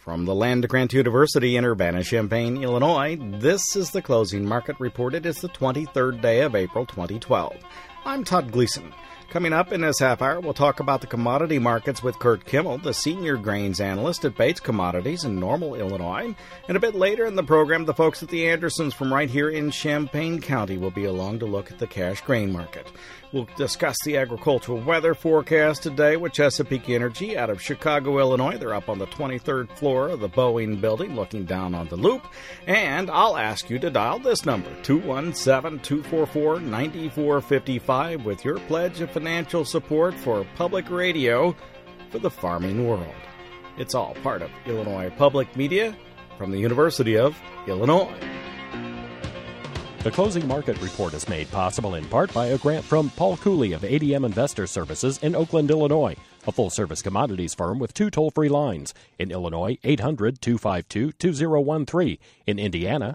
From the Land-Grant University in Urbana-Champaign, Illinois, this is the Closing Market Report. It is the 23rd day of April 2012. I'm Todd Gleason. Coming up in this half hour, we'll talk about the commodity markets with Kurt Kimmel, the senior grains analyst at Bates Commodities in Normal, Illinois. And a bit later in the program, the folks at the Andersons from right here in Champaign County will be along to look at the cash grain market. We'll discuss the agricultural weather forecast today with Chesapeake Energy out of Chicago, Illinois. They're up on the 23rd floor of the Boeing building looking down on the loop. And I'll ask you to dial this number, 217-244-9455, with your pledge of financial support for public radio for the farming world. It's all part of Illinois Public Media from the University of Illinois. The Closing Market Report is made possible in part by a grant from Paul Cooley of ADM Investor Services in Oakland, Illinois, a full-service commodities firm with 2 toll-free lines. In Illinois, 800-252-2013. In Indiana,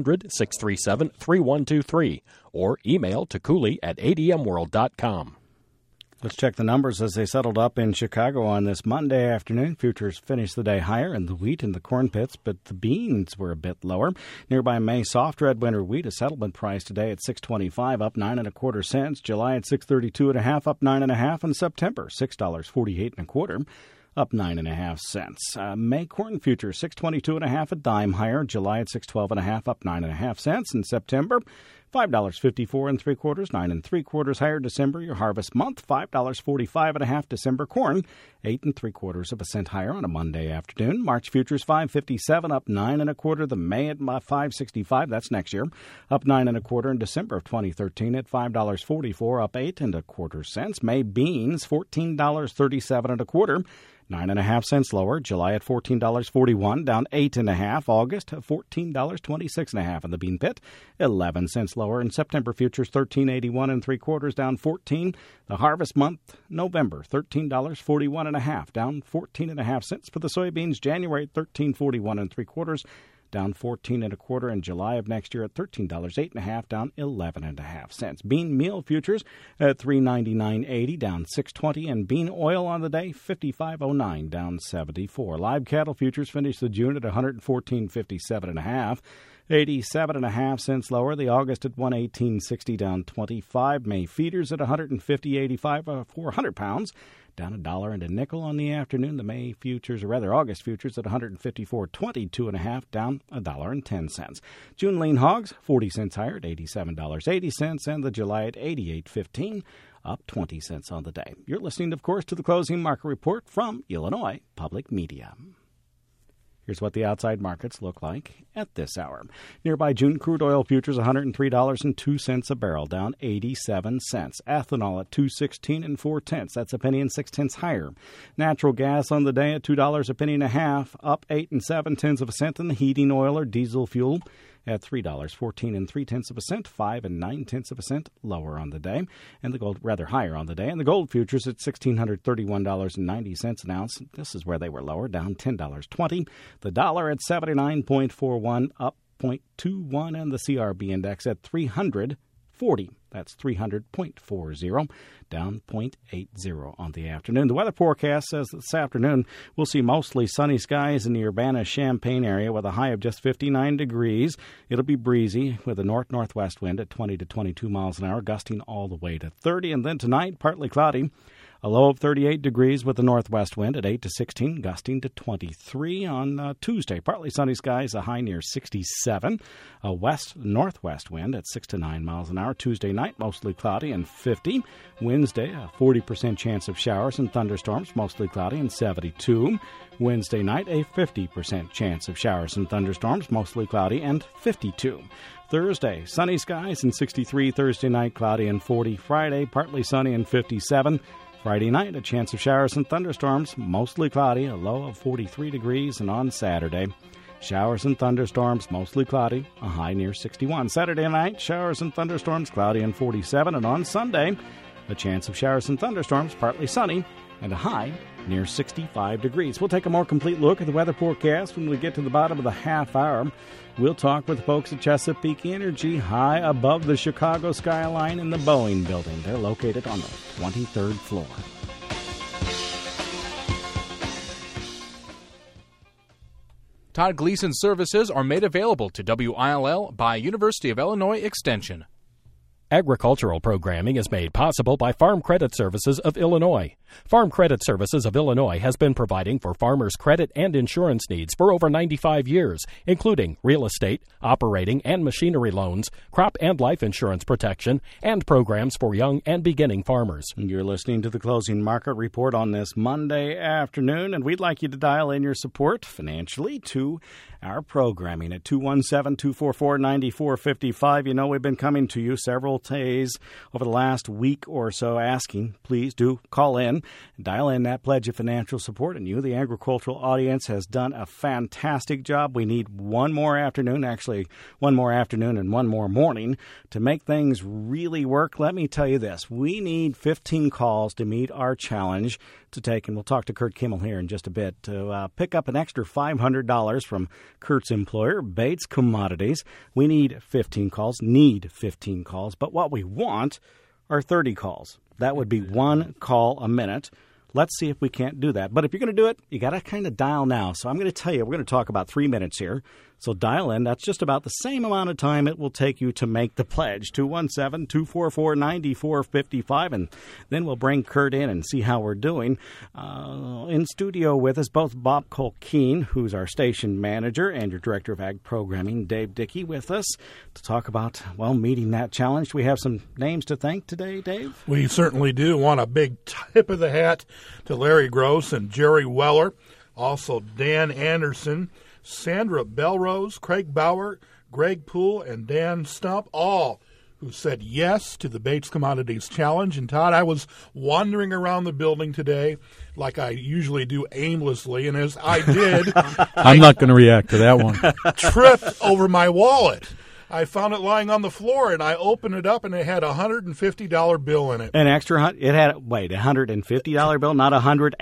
800-637-3123. Or email to cooley@admworld.com. Let's check the numbers as they settled up in Chicago on this Monday afternoon. Futures finished the day higher in the wheat and the corn pits, but the beans were a bit lower. Nearby May soft red winter wheat, a settlement price today at $6.25, up 9 1/4 cents. July at $6.32 1/2, up 9 1/2, and September $6.48 1/4. Up 9 1/2 cents. May corn futures $6.22 1/2, a dime higher. July at $6.12 1/2, up 9 1/2 cents. In September, $5.54 3/4, 9 3/4 higher. December, your harvest month, $5.45 1/2. December corn, 8 3/4 cent higher on a Monday afternoon. March futures $5.57, up 9 1/4. The May at $5.65, that's next year, up 9 1/4. In December of 2013 at $5.44, up 8 1/4 cents. May beans $14.37 1/4. 9 1/2 cents lower. July at $14.41, down 8 1/2. August $14.26 1/2 in the bean pit, 11 cents lower. In September futures $13.81 3/4, down 14. The harvest month, November $13.41 1/2, down 14 1/2 cents. For the soybeans, January $13.41 3/4. Down 14 1/4, and July of next year at $13.08 1/2, down 11 1/2 cents. Bean meal futures at $3.99.80, down 6.20, and bean oil on the day $55.09, down 74. Live cattle futures finished the June at $114.57 1/2. 87 1/2 cents lower. The August at $118.60, down 25. May feeders at $150.85 for 100 pounds, down $1 and a nickel on the afternoon. The May futures, or rather August futures, at $154.22 1/2, down $1.10. June lean hogs 40 cents higher at $87.80, and the July at $88.15, up 20 cents on the day. You're listening, of course, to the Closing Market Report from Illinois Public Media. Here's what the outside markets look like at this hour. Nearby June crude oil futures $103.02 a barrel, down 87 cents. Ethanol at $2.16 4/10. That's a penny and 6/10 higher. Natural gas on the day at $2 a penny and a half, up 8 7/10 cents. And the heating oil or diesel fuel at $3.14 3/10 cents, 5 9/10 cents lower on the day, and the gold rather higher on the day. And the gold futures at $1,631.90 an ounce. This is where they were lower, down $10.20. The dollar at 79.41, up 0.21, and the CRB index at 300.40. That's 300.40, down 0.80 on the afternoon. The weather forecast says that this afternoon we'll see mostly sunny skies in the Urbana-Champaign area with a high of just 59 degrees. It'll be breezy with a north-northwest wind at 20 to 22 miles an hour, gusting all the way to 30. And then tonight, partly cloudy. A low of 38 degrees with a northwest wind at 8 to 16, gusting to 23 on Tuesday. Partly sunny skies, a high near 67. A west-northwest wind at 6 to 9 miles an hour. Tuesday night, mostly cloudy and 50. Wednesday, a 40% chance of showers and thunderstorms, mostly cloudy and 72. Wednesday night, a 50% chance of showers and thunderstorms, mostly cloudy and 52. Thursday, sunny skies and 63. Thursday night, cloudy and 40. Friday, partly sunny and 57. Friday night, a chance of showers and thunderstorms, mostly cloudy, a low of 43 degrees. And on Saturday, showers and thunderstorms, mostly cloudy, a high near 61. Saturday night, showers and thunderstorms, cloudy and 47. And on Sunday, a chance of showers and thunderstorms, partly sunny, and a high near 65 degrees. We'll take a more complete look at the weather forecast when we get to the bottom of the half hour. We'll talk with the folks at Chesapeake Energy high above the Chicago skyline in the Boeing building. They're located on the 23rd floor. Todd Gleason services are made available to WILL by University of Illinois Extension. Agricultural programming is made possible by Farm Credit Services of Illinois. Farm Credit Services of Illinois has been providing for farmers' credit and insurance needs for over 95 years, including real estate, operating and machinery loans, crop and life insurance protection, and programs for young and beginning farmers. You're listening to the Closing Market Report on this Monday afternoon, and we'd like you to dial in your support financially to our programming at 217-244-9455. You know, we've been coming to you several days over the last week or so asking, please do call in, dial in that pledge of financial support, and you, the agricultural audience, has done a fantastic job. We need one more afternoon and one more morning to make things really work. Let me tell you this, we need 15 calls to meet our challenge to take, and we'll talk to Kurt Kimmel here in just a bit, to pick up an extra $500 from Kurt's employer, Bates Commodities. We need 15 calls, but what we want are 30 calls. That would be one call a minute. Let's see if we can't do that. But if you're going to do it, you got to kind of dial now. So I'm going to tell you, we're going to talk about 3 minutes here. So dial in. That's just about the same amount of time it will take you to make the pledge, 217-244-9455. And then we'll bring Kurt in and see how we're doing. In studio with us, both Bob Colkeen, who's our station manager, and your director of ag programming, Dave Dickey, with us to talk about, well, meeting that challenge. We have some names to thank today, Dave? We certainly do. Want a big tip of the hat to Larry Gross and Jerry Weller, also Dan Anderson, Sandra Belrose, Craig Bauer, Greg Poole, and Dan Stump, all who said yes to the Bates Commodities Challenge. And, Todd, I was wandering around the building today like I usually do aimlessly, and as I did, I'm not going to react to that one. Tripped over my wallet. I found it lying on the floor, and I opened it up, and it had a $150 bill in it. An extra, it had, $150 bill, not $150?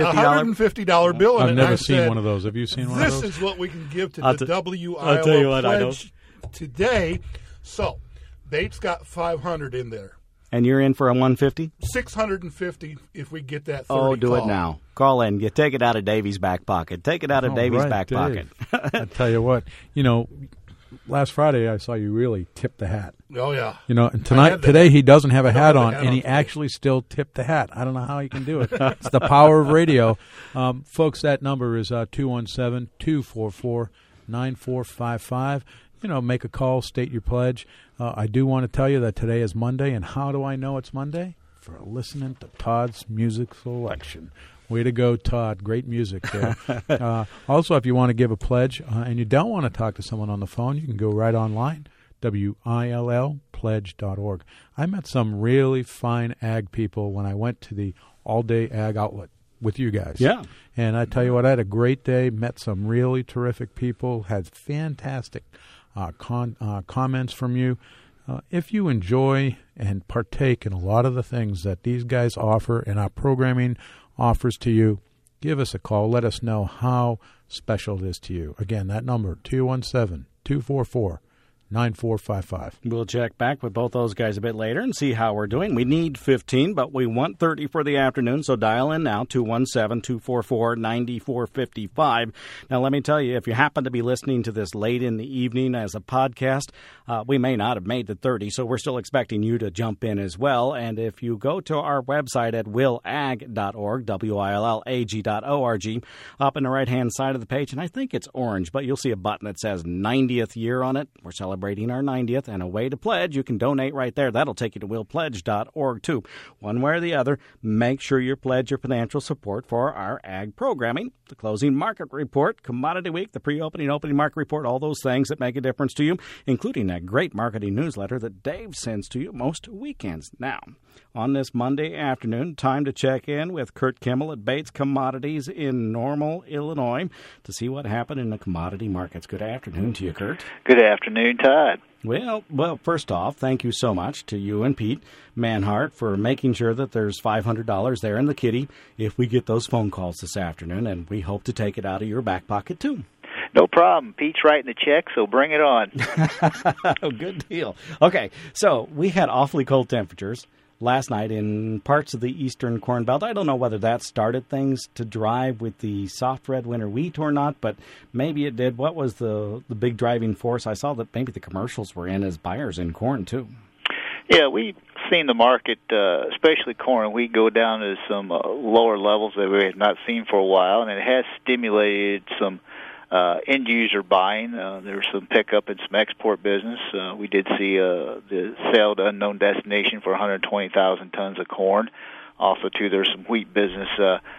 $150 bill in it. I've never seen one of those. Have you seen one of those? This is what we can give to the WILL pledge today. So, Bates got $500 in there. And you're in for a $150? $650 if we get that 30 Oh, do call. it now. Call in. You take it out of Davy's back pocket. Take it out of Davy's back pocket. I tell you what, last Friday I saw you really tip the hat. Oh, yeah. And today he doesn't have a hat on, and he actually still tipped the hat. I don't know how he can do it. It's the power of radio. Folks, that number is 217-244-9455. Make a call, state your pledge. I do want to tell you that today is Monday, and how do I know it's Monday? For listening to Todd's music selection. Way to go, Todd. Great music there. Also, if you want to give a pledge and you don't want to talk to someone on the phone, you can go right online, WILLpledge.org. I met some really fine ag people when I went to the all-day ag outlet with you guys. Yeah. And I tell you what, I had a great day, met some really terrific people, had fantastic comments from you. If you enjoy and partake in a lot of the things that these guys offer and our programming offers to you, give us a call. Let us know how special it is to you. Again, that number, 217-244-9455. We'll check back with both those guys a bit later and see how we're doing. We need 15, but we want 30 for the afternoon, so dial in now, 217-244-9455. Now, let me tell you, if you happen to be listening to this late in the evening as a podcast, we may not have made the 30, so we're still expecting you to jump in as well. And if you go to our website at willag.org, WILLAG.org, up in the right-hand side of the page, and I think it's orange, but you'll see a button that says 90th year on it. We're celebrating our 90th, and a way to pledge. You can donate right there. That'll take you to willpledge.org, too. One way or the other, make sure you pledge your financial support for our ag programming, the closing market report, commodity week, the pre-opening, opening market report, all those things that make a difference to you, including that great marketing newsletter that Dave sends to you most weekends. Now, on this Monday afternoon, time to check in with Kurt Kimmel at Bates Commodities in Normal, Illinois, to see what happened in the commodity markets. Good afternoon to you, Kurt. Good afternoon, Todd. Well, first off, thank you so much to you and Pete Manhart for making sure that there's $500 there in the kitty if we get those phone calls this afternoon, and we hope to take it out of your back pocket, too. No problem. Pete's writing the check, so bring it on. Good deal. Okay, so we had awfully cold temperatures last night in parts of the eastern Corn Belt. I don't know whether that started things to drive with the soft red winter wheat or not, but maybe it did. What was the big driving force? I saw that maybe the commercials were in as buyers in corn, too. Yeah, we've seen the market, especially corn and wheat, go down to some lower levels that we had not seen for a while, and it has stimulated some end-user buying. There was some pickup in some export business. We did see the sale to unknown destination for 120,000 tons of corn. Also, too, there's some wheat business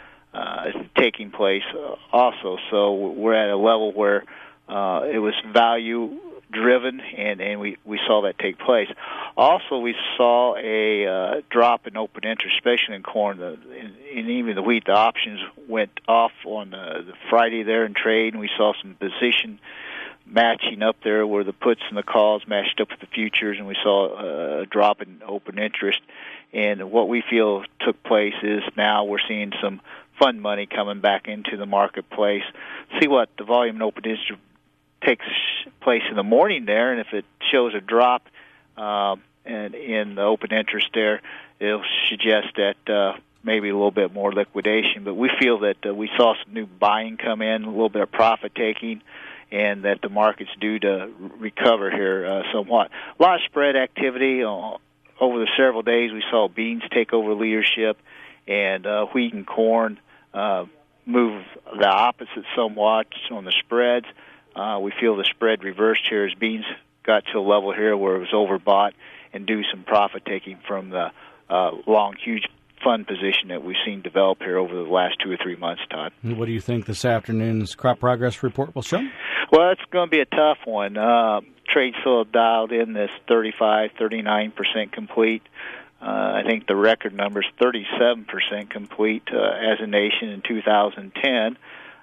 taking place also. So we're at a level where it was value-driven, and we saw that take place. Also, we saw a drop in open interest, especially in corn, and even the wheat. The options went off on the Friday there in trade, and we saw some position matching up there where the puts and the calls matched up with the futures, and we saw a drop in open interest. And what we feel took place is now we're seeing some fund money coming back into the marketplace. See what the volume in open interest takes place in the morning there, and if it shows a drop and in the open interest there, it'll suggest that maybe a little bit more liquidation. But we feel that we saw some new buying come in, a little bit of profit taking, and that the market's due to recover here somewhat. A lot of spread activity over the several days. We saw beans take over leadership, and wheat and corn move the opposite somewhat on the spreads. We feel the spread reversed here as beans got to a level here where it was overbought and do some profit taking from the long, huge fund position that we've seen develop here over the last 2 or 3 months, Todd. What do you think this afternoon's crop progress report will show? Well, it's going to be a tough one. Trade still dialed in this 35, 39% complete. I think the record number is 37% complete as a nation in 2010.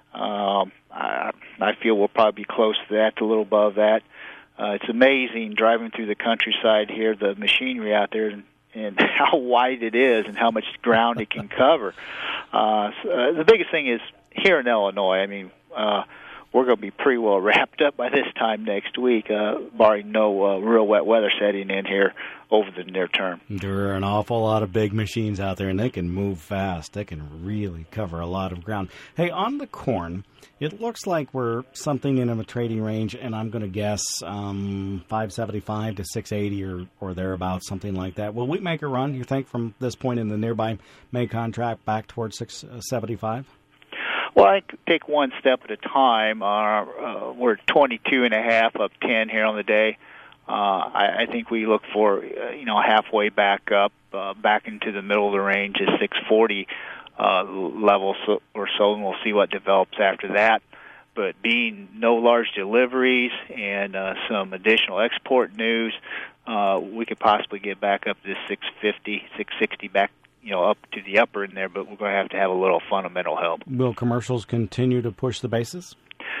I feel we'll probably be close to that, a little above that. It's amazing driving through the countryside here, the machinery out there, and how wide it is and how much ground it can cover. The biggest thing is here in Illinois, I mean, we're going to be pretty well wrapped up by this time next week, barring no real wet weather setting in here over the near term. There are an awful lot of big machines out there, and they can move fast. They can really cover a lot of ground. Hey, on the corn, it looks like we're something in a trading range, and I'm going to guess 575 to 680 or thereabouts, something like that. Will we make a run, you think, from this point in the nearby May contract back towards 675? Well, I take one step at a time. We're 22.5 up 10 here on the day. I think we look for halfway back up, back into the middle of the range at 640 level or so, and we'll see what develops after that. But being no large deliveries and some additional export news, we could possibly get back up to 650, 660 back. Up to the upper in there, but we're going to have a little fundamental help. Will commercials continue to push the basis?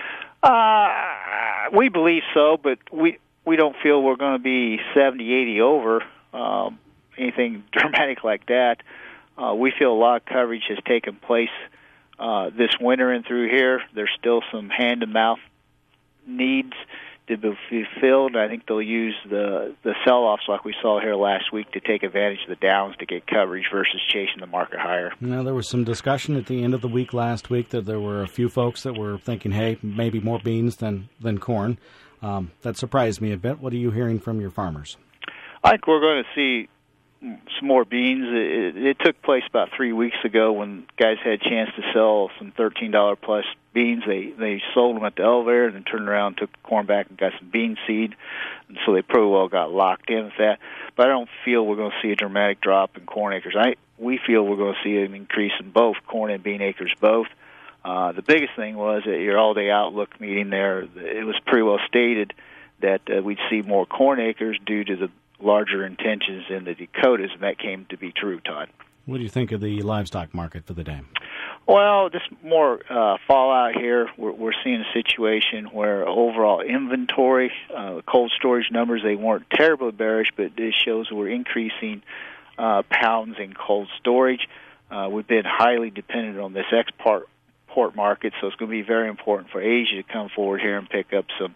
We believe so, but we don't feel we're going to be 70, 80 over, anything dramatic like that. We feel a lot of coverage has taken place this winter and through here. There's still some hand-to-mouth needs to be fulfilled. I think they'll use the sell-offs like we saw here last week to take advantage of the downs to get coverage versus chasing the market higher. Now, there was some discussion at the end of the week last week that there were a few folks that were thinking, hey, maybe more beans than corn. That surprised me a bit. What are you hearing from your farmers? I think we're going to see some more beans. It took place about 3 weeks ago when guys had a chance to sell some $13 plus beans. They sold them at the elevator and then turned around, took the corn back and got some bean seed, and so they pretty well got locked in with that. But I don't feel we're going to see a dramatic drop in corn acres. We feel we're going to see an increase in both corn and bean acres both. The biggest thing was at your all-day outlook meeting there, it was pretty well stated that we'd see more corn acres due to the larger intentions in the Dakotas, and that came to be true, Todd. What do you think of the livestock market for the day? Well, just more fallout here. We're seeing a situation where overall inventory, cold storage numbers, they weren't terribly bearish, but this shows we're increasing pounds in cold storage. We've been highly dependent on this export market, so it's going to be very important for Asia to come forward here and pick up some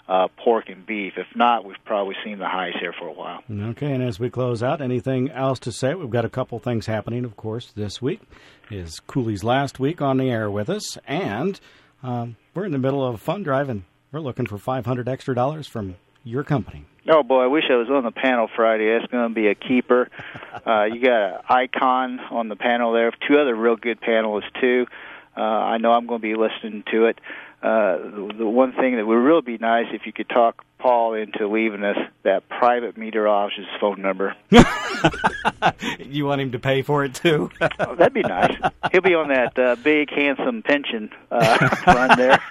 pork and beef. If not, we've probably seen the highs here for a while. Okay, and as we close out, anything else to say? We've got a couple things happening, of course, this week. Is Cooley's last week on the air with us, and we're in the middle of a fund drive, and we're looking for $500 extra from your company. Oh, boy, I wish I was on the panel Friday. That's going to be a keeper. You got an Icon on the panel there. 2 other real good panelists, too. I know I'm going to be listening to it. The one thing that would really be nice if you could talk Paul into leaving us that private meteorologist's phone number. You want him to pay for it, too? Oh, that'd be nice. He'll be on that big, handsome pension fund there.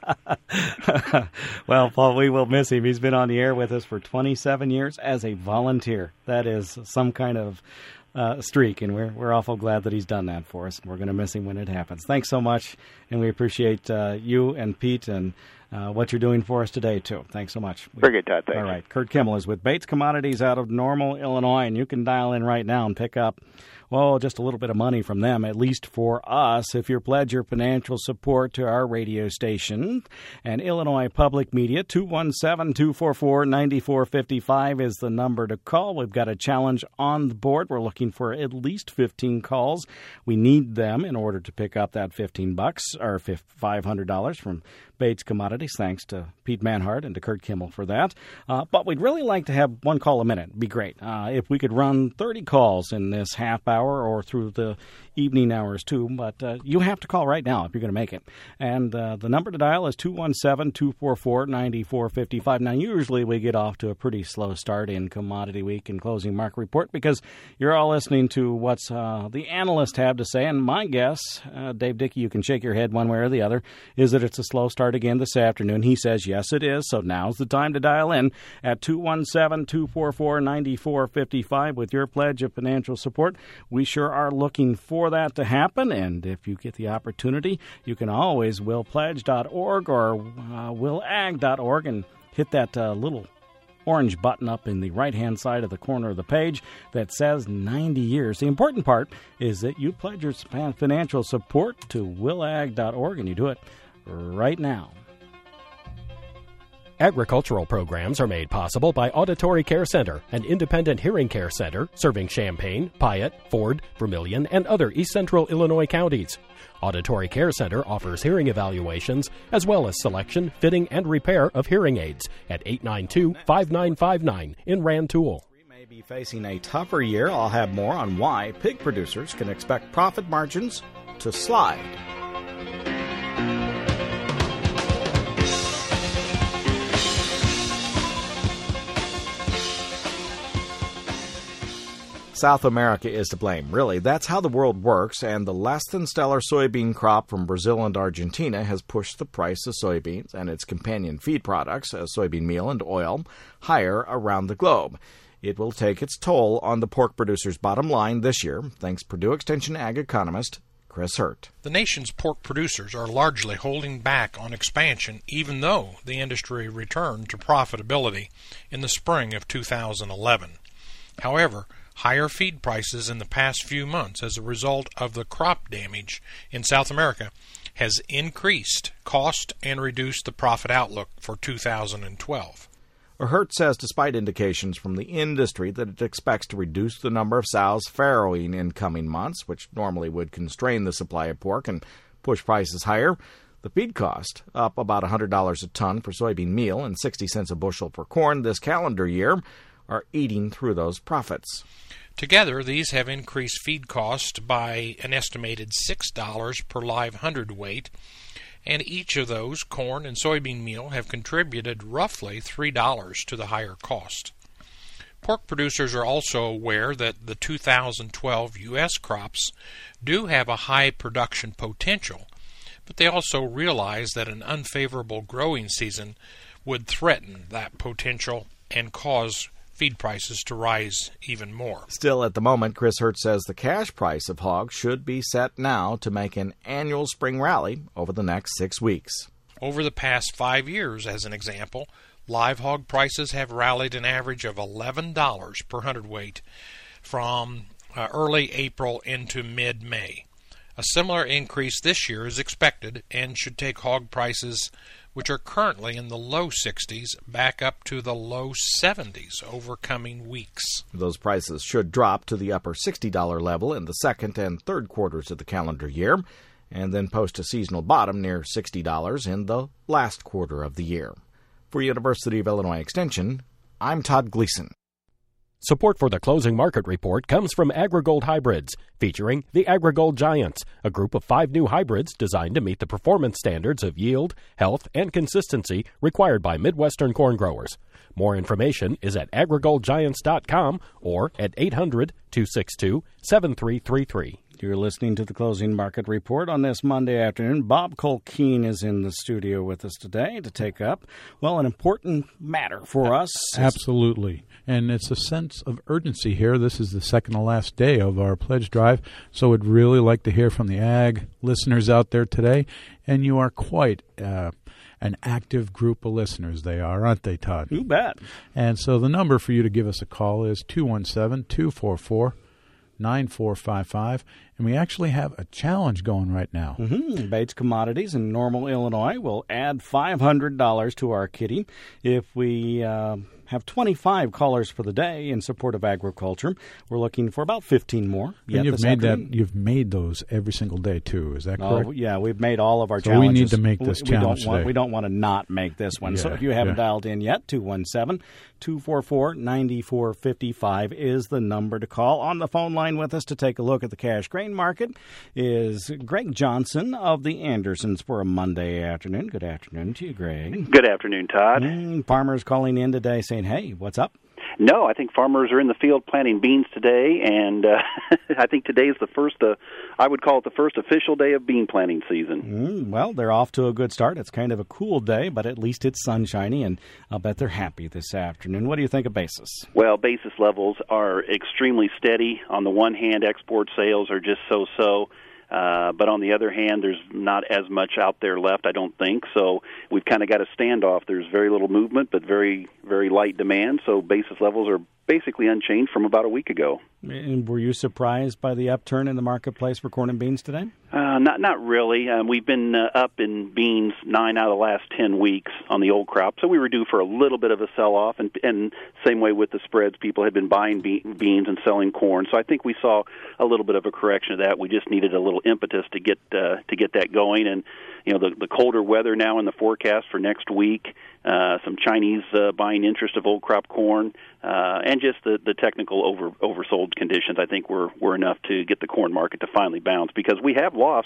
Well, Paul, we will miss him. He's been on the air with us for 27 years as a volunteer. That is some kind of streak, and we're awful glad that he's done that for us. We're going to miss him when it happens. Thanks so much, and we appreciate you and Pete and what you're doing for us today, too. Thanks so much. Very good, Todd. Thanks. All right. Kurt Kimmel is with Bates Commodities out of Normal, Illinois, and you can dial in right now and pick up, well, just a little bit of money from them, at least for us, if you pledge your financial support to our radio station. And Illinois Public Media, 217-244-9455 is the number to call. We've got a challenge on the board. We're looking for at least 15 calls. We need them in order to pick up that $15 or $500 from Bates Commodities. Thanks to Pete Manhart and to Kurt Kimmel for that. But we'd really like to have one call a minute. It'd be great. If we could run 30 calls in this half hour or through the evening hours, too. But you have to call right now if you're going to make it. And the number to dial is 217-244-9455. Now, usually we get off to a pretty slow start in Commodity Week and Closing Market Report because you're all listening to what's the analysts have to say. And my guess, Dave Dickey, you can shake your head one way or the other, is that it's a slow start again this afternoon. He says, yes, it is. So now's the time to dial in at 217-244-9455 with your pledge of financial support. We sure are looking for that to happen. And if you get the opportunity, you can always willpledge.org or willag.org and hit that little orange button up in the right-hand side of the corner of the page that says 90 years. The important part is that you pledge your financial support to willag.org, and you do it right now. Agricultural programs are made possible by Auditory Care Center, an independent hearing care center serving Champaign, Piatt, Ford, Vermilion, and other East Central Illinois counties. Auditory Care Center offers hearing evaluations as well as selection, fitting, and repair of hearing aids at 892-5959 in Rantoul. We may be facing a tougher year. I'll have more on why pig producers can expect profit margins to slide. South America is to blame. Really, that's how the world works, and the less-than-stellar soybean crop from Brazil and Argentina has pushed the price of soybeans and its companion feed products, soybean meal and oil, higher around the globe. It will take its toll on the pork producer's bottom line this year, thanks Purdue Extension ag economist Chris Hurt. The nation's pork producers are largely holding back on expansion, even though the industry returned to profitability in the spring of 2011. However, higher feed prices in the past few months as a result of the crop damage in South America has increased cost and reduced the profit outlook for 2012. Hurt says despite indications from the industry that it expects to reduce the number of sows farrowing in coming months, which normally would constrain the supply of pork and push prices higher, the feed cost, up about $100 a ton for soybean meal and 60 cents a bushel for corn this calendar year, are eating through those profits. Together, these have increased feed cost by an estimated $6 per live hundredweight, and each of those, corn and soybean meal, have contributed roughly $3 to the higher cost. Pork producers are also aware that the 2012 U.S. crops do have a high production potential, but they also realize that an unfavorable growing season would threaten that potential and cause feed prices to rise even more. Still, at the moment, Chris Hurt says the cash price of hogs should be set now to make an annual spring rally over the next 6 weeks. Over the past 5 years, as an example, live hog prices have rallied an average of $11 per hundredweight from early April into mid-May. A similar increase this year is expected and should take hog prices, which are currently in the low 60s, back up to the low 70s over coming weeks. Those prices should drop to the upper $60 level in the second and third quarters of the calendar year, and then post a seasonal bottom near $60 in the last quarter of the year. For University of Illinois Extension, I'm Todd Gleason. Support for the Closing Market Report comes from AgriGold Hybrids, featuring the AgriGold Giants, a group of 5 new hybrids designed to meet the performance standards of yield, health, and consistency required by Midwestern corn growers. More information is at agrigoldgiants.com or at 800-262-7333. You're listening to the Closing Market Report on this Monday afternoon. Bob Colkeen is in the studio with us today to take up, well, an important matter for us. Absolutely. And it's a sense of urgency here. This is the second to last day of our pledge drive, so I'd really like to hear from the ag listeners out there today. And you are quite an active group of listeners. They are, aren't they, Todd? You bet. And so the number for you to give us a call is 217-244-9455, and we actually have a challenge going right now. Bates Commodities in Normal, Illinois will add $500 to our kitty if we have 25 callers for the day in support of agriculture. We're looking for about 15 more. And you've made those every single day too. Is that correct? Oh, yeah, we've made all of our so challenges. We need to make this challenge today. We don't want to not make this one. So if you haven't dialed in yet, 217-244-9455 is the number to call. On the phone line with us to take a look at the cash grain market is Greg Johnson of the Andersons for a Monday afternoon. Good afternoon to you, Greg. Good afternoon, Todd. Farmers calling in today saying, hey, what's up? No, I think farmers are in the field planting beans today, and I think today is the first, I would call it the first official day of bean planting season. Well, they're off to a good start. It's kind of a cool day, but at least it's sunshiny, and I'll bet they're happy this afternoon. What do you think of basis? Well, basis levels are extremely steady. On the one hand, export sales are just so-so. But on the other hand, there's not as much out there left, I don't think. So we've kind of got a standoff. There's very little movement, but very, very light demand. So basis levels are basically unchanged from about a week ago. And were you surprised by the upturn in the marketplace for corn and beans today? Not really. We've been up in beans 9 out of the last 10 weeks on the old crop, so we were due for a little bit of a sell-off, and same way with the spreads. People had been buying beans and selling corn, so I think we saw a little bit of a correction of that. We just needed a little impetus to get that going, and the colder weather now in the forecast for next week, some Chinese buying interest of old crop corn, and just the technical oversold conditions, I think were enough to get the corn market to finally bounce, because we have lost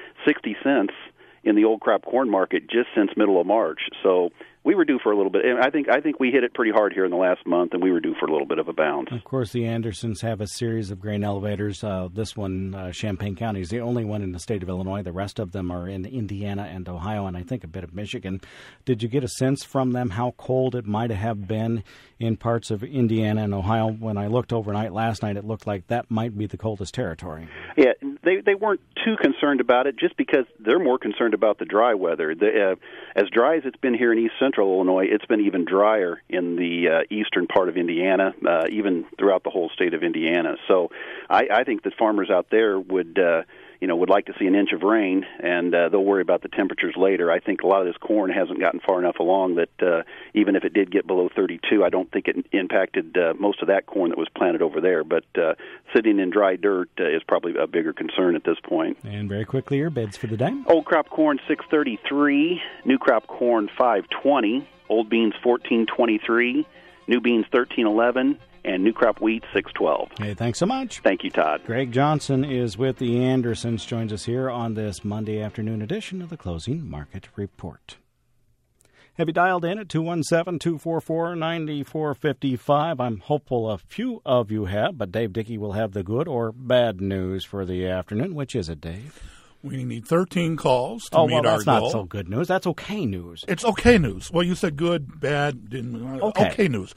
60 cents in the old crop corn market just since middle of March. So we were due for a little bit. And I think we hit it pretty hard here in the last month, and we were due for a little bit of a bounce. Of course, the Andersons have a series of grain elevators. This one, Champaign County, is the only one in the state of Illinois. The rest of them are in Indiana and Ohio, and I think a bit of Michigan. Did you get a sense from them how cold it might have been in parts of Indiana and Ohio? When I looked overnight last night, it looked like that might be the coldest territory. Yeah, they weren't too concerned about it, just because they're more concerned about the dry weather. As dry as it's been here in East Central Illinois, it's been even drier in the eastern part of Indiana, even throughout the whole state of Indiana. So I think that farmers out there would like to see an inch of rain, and they'll worry about the temperatures later. I think a lot of this corn hasn't gotten far enough along that even if it did get below 32, I don't think it impacted most of that corn that was planted over there. But sitting in dry dirt is probably a bigger concern at this point. And very quickly, your bids for the day. Old crop corn $6.33, new crop corn $5.20, old beans $14.23, new beans $13.11, and new crop wheat $6.12. Hey, thanks so much. Thank you, Todd. Greg Johnson is with the Andersons, joins us here on this Monday afternoon edition of the Closing Market Report. Have you dialed in at 217-244-9455? I'm hopeful a few of you have, but Dave Dickey will have the good or bad news for the afternoon. Which is it, Dave? We need 13 calls to meet our goal. That's not so good news. That's okay news. It's okay news. Well, you said good, bad, didn't. Okay news.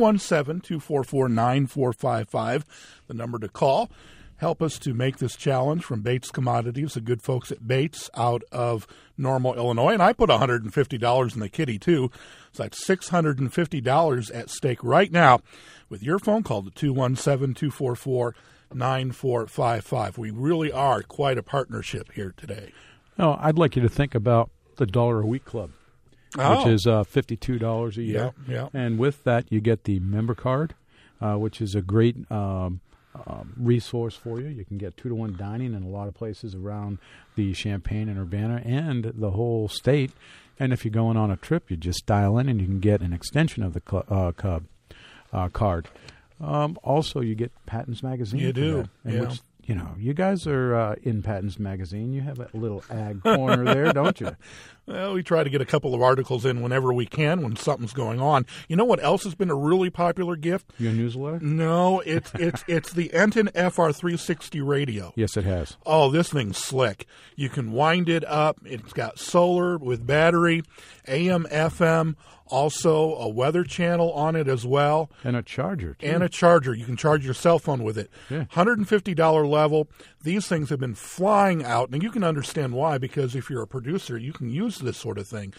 217-244-9455, the number to call. Help us to make this challenge from Bates Commodities, the good folks at Bates out of Normal, Illinois. And I put $150 in the kitty, too. So that's $650 at stake right now with your phone call to 217-244-9455. 9455. We really are quite a partnership here today. No, I'd like you to think about the $1 a Week Club, which is $52 a year. Yeah. And with that, you get the member card, which is a great resource for you. You can get 2-to-1 dining in a lot of places around the Champaign and Urbana and the whole state. And if you're going on a trip, you just dial in and you can get an extension of the card. Also, you get Patton's Magazine. You do, which, you guys are in Patton's Magazine. You have a little ag corner there, don't you? Well, we try to get a couple of articles in whenever we can when something's going on. You know what else has been a really popular gift? Your newsletter? No, it's the Enton FR360 radio. Yes, it has. Oh, this thing's slick. You can wind it up. It's got solar with battery, AM, FM, also a weather channel on it as well. And a charger, too. And a charger. You can charge your cell phone with it. Yeah. $150 level. These things have been flying out, and you can understand why, because if you're a producer, you can use this sort of thing.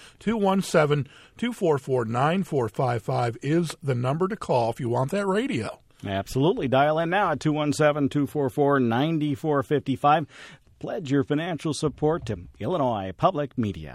217-244-9455 is the number to call if you want that radio. Absolutely. Dial in now at 217-244-9455. Pledge your financial support to Illinois Public Media.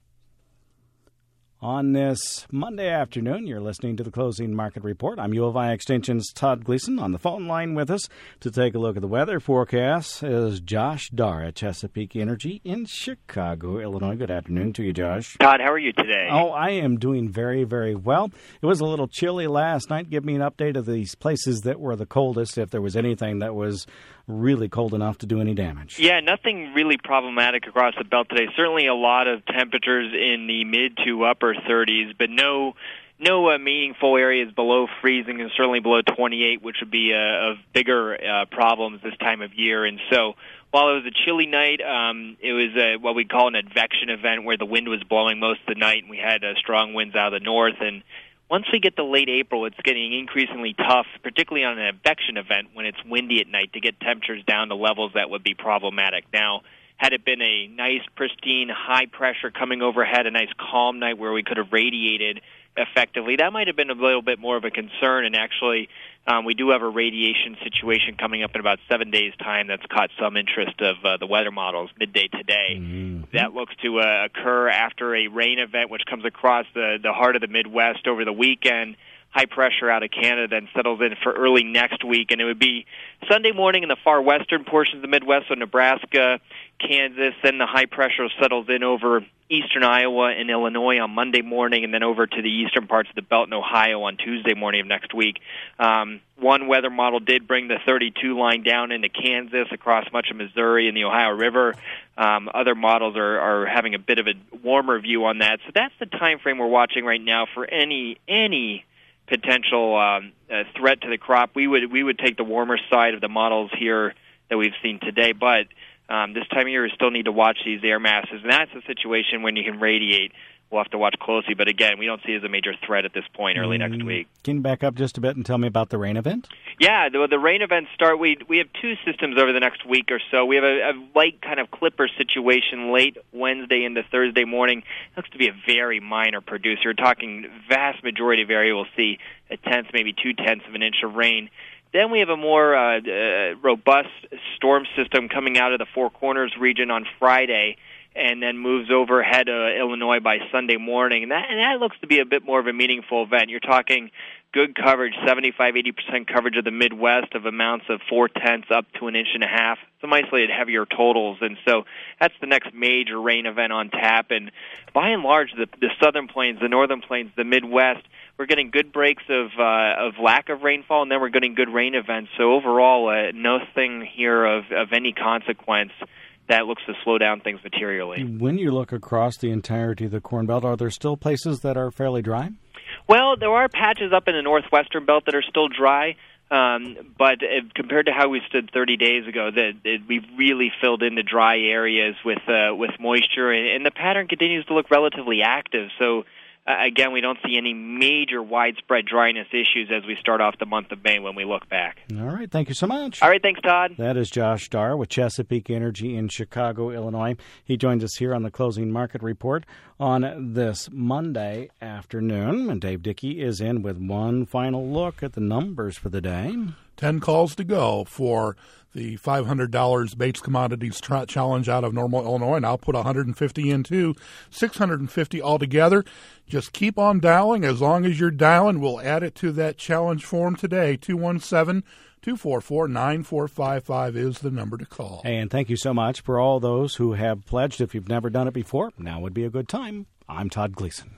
On this Monday afternoon, you're listening to the Closing Market Report. I'm U of I Extension's Todd Gleason. On the phone line with us to take a look at the weather forecast is Josh Dar at Chesapeake Energy in Chicago, Illinois. Good afternoon to you, Josh. Todd, how are you today? Oh, I am doing very, very well. It was a little chilly last night. Give me an update of these places that were the coldest, if there was anything that was really cold enough to do any damage. Yeah, nothing really problematic across the belt today. Certainly a lot of temperatures in the mid to upper 30s, but no meaningful areas below freezing, and certainly below 28, which would be of bigger problems this time of year. And so while it was a chilly night, it was what we call an advection event, where the wind was blowing most of the night, and we had strong winds out of the north. And once we get to late April, it's getting increasingly tough, particularly on an advection event when it's windy at night, to get temperatures down to levels that would be problematic. Now, had it been a nice, pristine, high pressure coming overhead, a nice calm night where we could have radiated effectively, that might have been a little bit more of a concern. And actually, we do have a radiation situation coming up in about 7 days' time that's caught some interest of the weather models midday today. Mm-hmm. That looks to occur after a rain event which comes across the heart of the Midwest over the weekend. High pressure out of Canada then settles in for early next week, and it would be Sunday morning in the far western portions of the Midwest, so Nebraska, Kansas, then the high pressure settles in over eastern Iowa and Illinois on Monday morning, and then over to the eastern parts of the belt in Ohio on Tuesday morning of next week. One weather model did bring the 32 line down into Kansas, across much of Missouri and the Ohio River. Other models are having a bit of a warmer view on that. So that's the time frame we're watching right now for any potential threat to the crop. We would take the warmer side of the models here that we've seen today, but this time of year we still need to watch these air masses, and that's a situation when you can radiate. We'll have to watch closely, but again, we don't see it as a major threat at this point early next week. Can you back up just a bit and tell me about the rain event? Yeah, the rain events start. We have two systems over the next week or so. We have a light kind of clipper situation late Wednesday into Thursday morning. It looks to be a very minor producer. We're talking vast majority of area will see a tenth, maybe 2/10 of an inch of rain. Then we have a more robust storm system coming out of the Four Corners region on Friday, and then moves overhead Illinois by Sunday morning. And that looks to be a bit more of a meaningful event. You're talking good coverage, 75-80% coverage of the Midwest, of amounts of 4/10 up to an inch and a half. Some isolated heavier totals. And so that's the next major rain event on tap. And by and large, the southern plains, the northern plains, the Midwest, we're getting good breaks of lack of rainfall, and then we're getting good rain events. So overall, nothing here of any consequence that looks to slow down things materially. When you look across the entirety of the Corn Belt, are there still places that are fairly dry? Well, there are patches up in the northwestern belt that are still dry, but compared to how we stood 30 days ago, we've really filled in the dry areas with moisture, and the pattern continues to look relatively active. So again, we don't see any major widespread dryness issues as we start off the month of May when we look back. All right. Thank you so much. All right. Thanks, Todd. That is Josh Dar with Chesapeake Energy in Chicago, Illinois. He joins us here on the Closing Market Report on this Monday afternoon. And Dave Dickey is in with one final look at the numbers for the day. 10 calls to go for the $500 Bates Commodities Challenge out of Normal, Illinois, and I'll put $150 in too, $650 altogether. Just keep on dialing. As long as you're dialing, we'll add it to that challenge form today. 217-244-9455 is the number to call. And thank you so much for all those who have pledged. If you've never done it before, now would be a good time. I'm Todd Gleason.